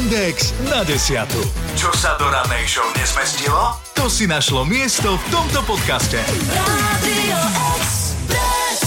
Index na 10. Čo sa do rannej show nezmestilo? To si našlo miesto v tomto podcaste. Radio Express.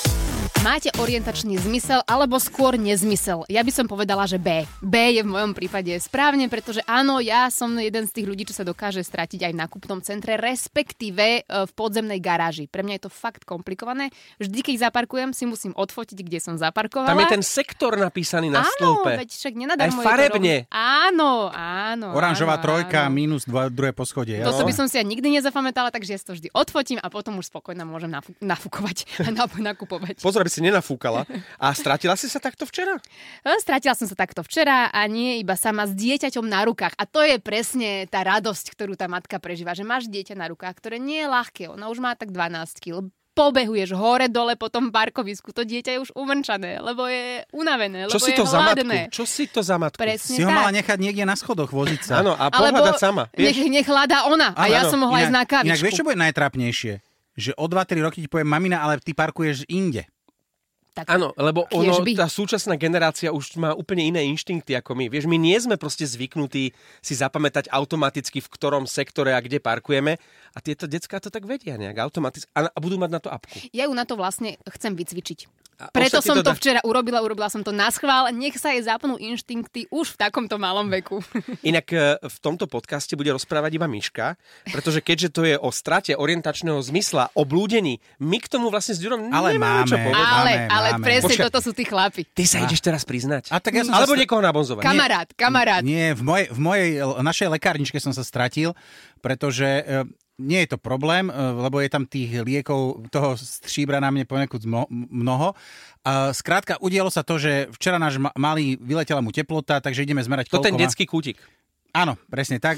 Máte orientačný zmysel alebo skôr nezmysel? Ja by som povedala, že B. B je v mojom prípade správne, pretože áno, ja som jeden z tých ľudí, čo sa dokáže stratiť aj v nákupnom centre, respektíve v podzemnej garáži. Pre mňa je to fakt komplikované. Vždy, keď zaparkujem, si musím odfotiť, kde som zaparkovala. Tam je ten sektor napísaný na stĺpe. Áno, veď však nenadarmo aj farebne. Áno. Oranžová trojka, minus druhé poschodie. To by som si ja nikdy nezapamätala, takže ja si to vždy odfotím a potom už spokojne môžem nafúkovať a nakupovať. Pozor, aby si nenafúkala. A stratila si sa takto včera? Stratila som sa takto včera a nie iba sama s dieťaťom na rukách. A to je presne tá radosť, ktorú tá matka prežíva, že máš dieťa na rukách, ktoré nie je ľahké. Ona už má tak 12 kg. Pobehuješ hore-dole po tom parkovisku. To dieťa je už umrčané, lebo je unavené, lebo je hladné. Čo si to za matku? Presne si ho tak. mala nechať niekde na schodoch voziť sa. Áno, a pohľadať sama. Nech hľadá ona. A ja som mohla ísť na kávičku. Inak vieš, čo bude najtrápnejšie? Že o 2-3 roky ti povie mamina, ale ty parkuješ inde. Tak, áno, lebo tá súčasná generácia už má úplne iné inštinkty ako my. Vieš, my nie sme proste zvyknutí si zapamätať automaticky, v ktorom sektore a kde parkujeme. A tieto decká to tak vedia nejak automaticky. A budú mať na to apku. Ja ju na to vlastne chcem vycvičiť. Preto som to včera urobila som to naschvál. Nech sa jej zapnú inštinkty už v takomto malom veku. Inak v tomto podcaste bude rozprávať iba Miška, pretože keďže to je o strate orientačného zmysla, o blúdení, my k tomu vlastne s Ďurom nemáme čo povedať. Ale presne toto sú tí chlapi. Ty sa ideš teraz priznať? Ja alebo niekoho nabonzovať? Kamarát. Nie, v mojej našej lekárničke som sa stratil, pretože nie je to problém, lebo je tam tých liekov, toho stříbra na mne ponekud mnoho. Skrátka, udialo sa to, že včera náš malý vyletela mu teplota, takže ideme zmerať koľko má. To ten detský kútik. Áno, presne tak.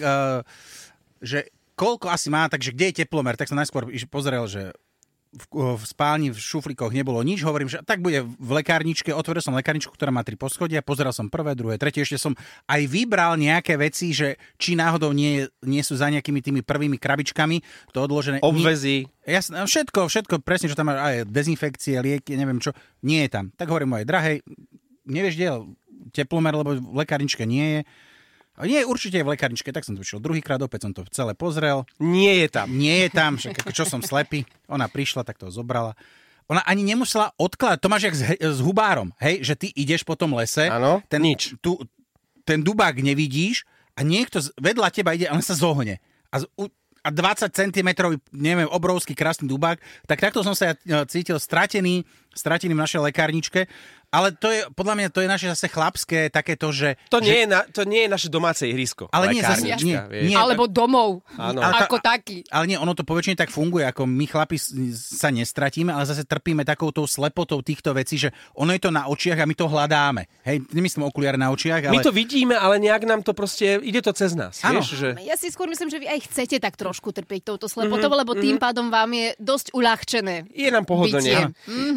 Že koľko asi má, takže kde je teplomer? Tak som najskôr pozrel, že v spálni, v šuflíkoch nebolo nič. Hovorím, že tak bude v lekárničke. Otvoril som lekárničku, ktorá má 3 poschodia. Pozeral som prvé, druhé, tretie. Ešte som aj vybral nejaké veci, že či náhodou nie sú za nejakými tými prvými krabičkami to odložené. Obvezy. Jasné, všetko, presne, čo tam má, aj dezinfekcie, lieky, neviem čo. Nie je tam. Tak hovorím mojej drahej, nevieš, kde je teplomer, lebo v lekárničke nie je. Nie, určite je v lekárničke, tak som to išiel druhýkrát, opäť som to celé pozrel. Nie je tam, však čo som slepý. Ona prišla, tak to zobrala. Ona ani nemusela odkladať, to máš jak s hubárom, hej, že ty ideš po tom lese, áno, nič. Ten dubák nevidíš a niekto vedľa teba ide a on sa zohne. A 20 cm, neviem, obrovský krásny dubák, tak takto som sa cítil stratený v našej lekárničke. Ale to je, podľa mňa, to je naše zase chlapské takéto, že... To nie je naše domáce ihrisko. Ale nie, alebo domov, áno. ako taký. Ale nie, ono to poväčšine tak funguje, ako my chlapi sa nestratíme, ale zase trpíme takouto slepotou týchto vecí, že ono je to na očiach a my to hľadáme. Hej, nemyslím okuliare na očiach, ale... My to vidíme, ale nejak nám to proste, ide to cez nás. Vieš, že... Ja si skôr myslím, že vy aj chcete tak trošku trpieť touto slepotou, lebo tým pádom vám je dosť uľahčené. Je nám pohodlne.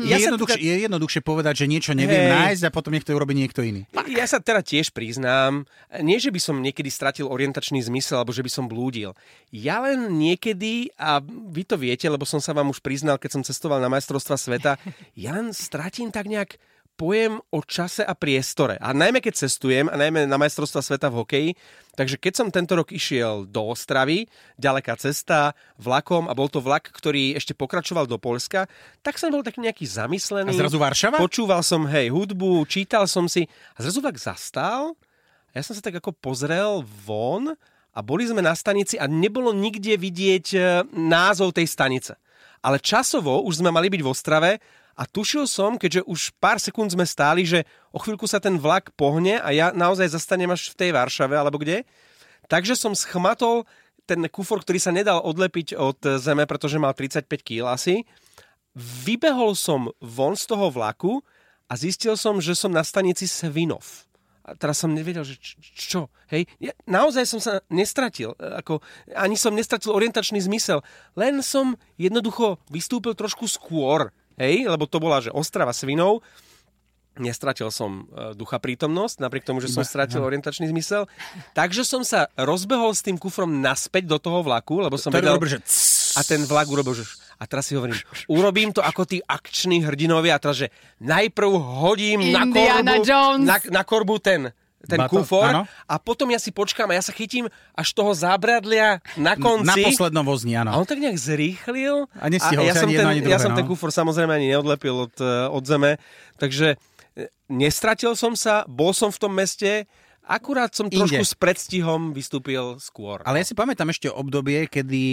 Je jednoduchšie povedať, že niečo neviem nájsť a potom nech to urobí niekto iný. Ja sa teda tiež priznám, nie že by som niekedy stratil orientačný zmysel, alebo že by som blúdil. Ja len niekedy, a vy to viete, lebo som sa vám už priznal, keď som cestoval na majstrovstvá sveta, ja len stratím tak nejak pojem o čase a priestore. A najmä keď cestujem, a najmä na majstrovstvá sveta v hokeji, takže keď som tento rok išiel do Ostravy, ďaleká cesta, vlakom, a bol to vlak, ktorý ešte pokračoval do Poľska, tak som bol taký nejaký zamyslený. A zrazu Varšava? Počúval som, hudbu, čítal som si a zrazu vlak zastal. Ja som sa tak ako pozrel von a boli sme na stanici a nebolo nikde vidieť názov tej stanice. Ale časovo už sme mali byť v Ostrave. A tušil som, keďže už pár sekúnd sme stáli, že o chvíľku sa ten vlak pohne a ja naozaj zastanem až v tej Varšave, alebo kde. Takže som schmatol ten kufor, ktorý sa nedal odlepiť od zeme, pretože mal 35 kg asi. Vybehol som von z toho vlaku a zistil som, že som na stanici Svinov. A teraz som nevedel, že čo. Hej? Ja naozaj som sa nestratil. Ani som nestratil orientačný zmysel. Len som jednoducho vystúpil trošku skôr. Hej, lebo to bola, že Ostrava Svinov. Nestratil som ducha prítomnosť, napriek tomu, že som stratil orientačný zmysel. Takže som sa rozbehol s tým kufrom naspäť do toho vlaku, lebo som vedel... A ten vlak urobil, že... A teraz si hovorím, urobím to ako tí akční hrdinovia. A teraz, že najprv hodím na korbu ten ten kufor a potom ja si počkám a ja sa chytím až toho zábradlia na konci. Na poslednom vozni, áno. A on tak nejak zrýchlil. A nestihol sa ani jedno, ani druhé. Ja som ten kufor samozrejme ani neodlepil od zeme. Takže nestratil som sa, bol som v tom meste, akurát som trošku s predstihom vystúpil skôr. Ale ja si pamätám ešte obdobie,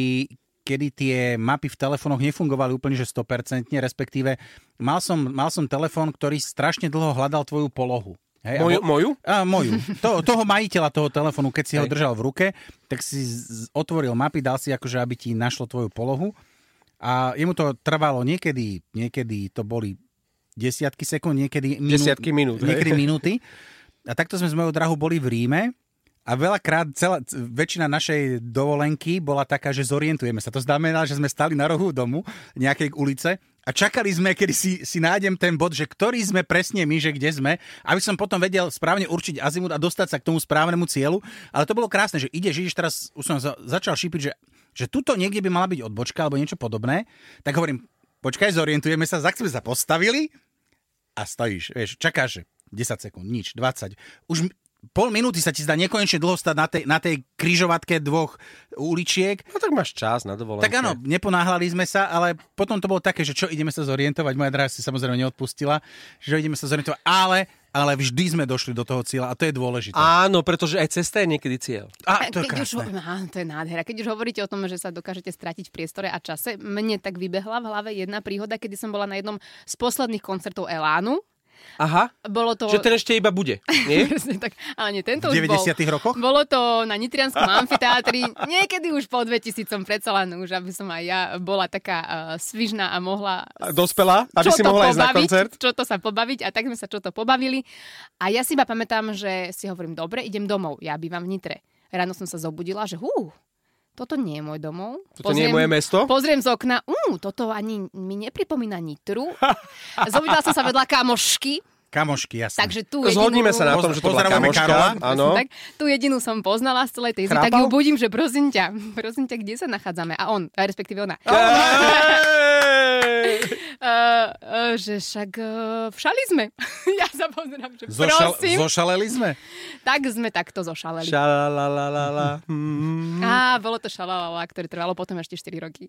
kedy tie mapy v telefónoch nefungovali úplne že 100%, respektíve mal som telefón, ktorý strašne dlho hľadal tvoju polohu. Hej, moju? Moju. Toho majiteľa toho telefónu, keď si ho držal v ruke, tak si otvoril mapy, dal si akože, aby ti našlo tvoju polohu. A jemu to trvalo niekedy to boli desiatky sekúnd, niekedy desiatky minút. Niekedy minúty. A takto sme s mojou drahou boli v Ríme a veľakrát väčšina našej dovolenky bola taká, že zorientujeme sa. To znamená, že sme stali na rohu domu nejakej ulice a čakali sme, kedy si nájdem ten bod, že ktorý sme presne my, že kde sme, aby som potom vedel správne určiť azimut a dostať sa k tomu správnemu cieľu. Ale to bolo krásne, že ideš, teraz už som začal šípiť, že tuto niekde by mala byť odbočka alebo niečo podobné. Tak hovorím, počkaj, zorientujeme sa, sme sa postavili a stojíš, vieš, čakáš 10 sekúnd, nič, 20. Už pol minúty sa ti zdá nekonečne dlho stať na tej križovatke dvoch uličiek. No tak máš čas na dovolenke. Tak áno, neponáhľali sme sa, ale potom to bolo také, že čo, ideme sa zorientovať. Moja drahá si samozrejme neodpustila, že ideme sa zorientovať, ale vždy sme došli do toho cieľa a to je dôležité. Áno, pretože aj cesta je niekedy cieľ. To je krásne. To je nádhera. Keď už hovoríte o tom, že sa dokážete stratiť v priestore a čase, mne tak vybehla v hlave jedna príhoda, kedy som bola na jednom z posledných koncertov Elánu. Aha, bolo to... že ten ešte iba bude, nie? Tak, ale nie, tento v 90. rokoch? Bolo to na Nitrianskom amfiteátri, niekedy už po 2000 predsa len už, aby som aj ja bola taká svižná a mohla... Dospelá, aby si mohla ísť na koncert? Čo to sa pobaviť a tak sme sa čo to pobavili. A ja si iba pamätám, že si hovorím, dobre, idem domov, ja bývam v Nitre. Ráno som sa zobudila, že toto nie je môj domov. Toto nie je moje mesto? Pozriem z okna, toto ani mi nepripomína Nitru. Zobudila som sa vedľa kamošky. Kamošky, jasne. Takže tu zhodníme sa na tom, že to bola kamoška. Áno. Tak, tú jedinú som poznala z celej tej tak ju budím, že prosím ťa, kde sa nachádzame? A on, respektíve ona. Že však všali sme. Ja sa pozerám, že prosím. Zošaleli sme? Tak sme takto zošaleli. Šalalalala. Bolo to šalalala, ktoré trvalo potom ešte 4 roky.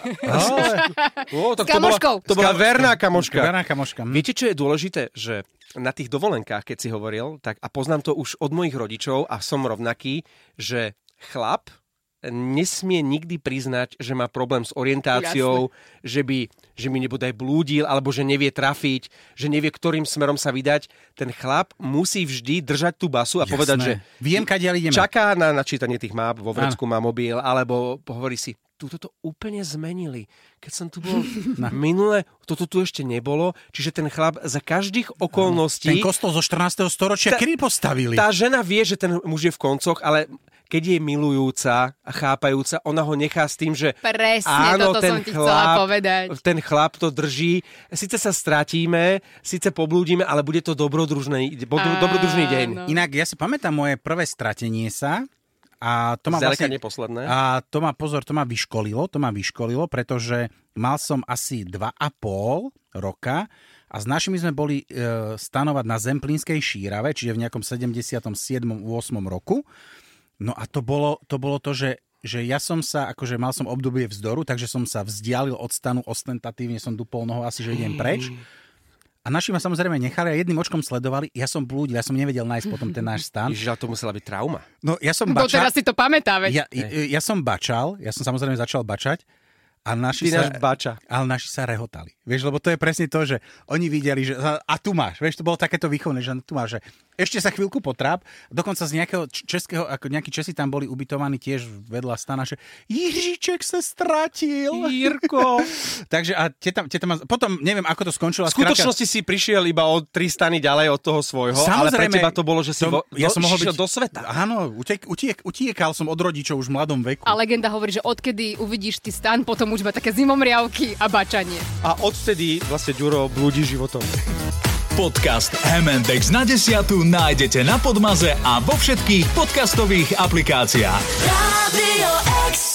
S kamoškou. To bola verná kamoška. Verná kamoška. Viete, čo je dôležité? Že na tých dovolenkách, keď si hovoril, tak a poznám to už od mojich rodičov a som rovnaký, že chlap nesmie nikdy priznať, že má problém s orientáciou, že mi nebodaj blúdil, alebo že nevie trafiť, že nevie, ktorým smerom sa vydať. Ten chlap musí vždy držať tú basu a povedať, že viem, kadiaľ ideme. Čaká na načítanie tých map, vo vrecku má mobil, alebo hovorí si, túto to úplne zmenili. Keď som tu bol minule, toto tu ešte nebolo, čiže ten chlap za každých okolností... Ten kostol zo 14. storočia kedy postavili? Tá žena vie, že ten muž je v koncoch, ale keď je milujúca a chápajúca, ona ho nechá s tým, že presne, áno, toto som ti chcela povedať. Ten chlap to drží. Sice sa stratíme, sice poblúdime, ale bude to dobrodružný deň. Inak ja si pamätám moje prvé stratenie sa. A to ma neposledné. A to ma vyškolilo, pretože mal som asi 2,5 roka a s našimi sme boli stanovať na Zemplínskej šírave, čiže v nejakom 77. 8. roku. No a to bolo to, že ja som sa, akože mal som obdobie vzdoru, takže som sa vzdialil od stanu ostentatívne, som dupol nohou asi, že idem preč. A naši ma samozrejme nechali a jedným očkom sledovali. Ja som blúdil, ja som nevedel nájsť potom ten náš stan. Ježiš, to musela byť trauma. No ja som bačal. Teraz si to pamätá, veď. Ja som bačal, ja som samozrejme začal bačať. A naši sa rehotali. Vieš, lebo to je presne to, že oni videli, že a tu máš, vieš, to bolo takéto výchovné, že tu máš, že ešte sa chvíľku potráp, dokonca z nejakého českého, ako nejakí Česi tam boli ubytovaní tiež vedľa stana, že Jiříček sa stratil. Jirko. Takže a potom neviem, ako to skončilo. V skutočnosti si prišiel iba o 3 stany ďalej od toho svojho, ale pre teba to bolo, že si išiel do sveta. Áno, utiekal som od rodičov už v mladom veku. A legenda hovorí, že odkedy uvidíš ty stan, potom už iba také zimomriavky a bačanie. A odvtedy vlastne Ďuro blúdi životom. Podcast M&X na 10 nájdete na Podmaze a vo všetkých podcastových aplikáciách. Radio X.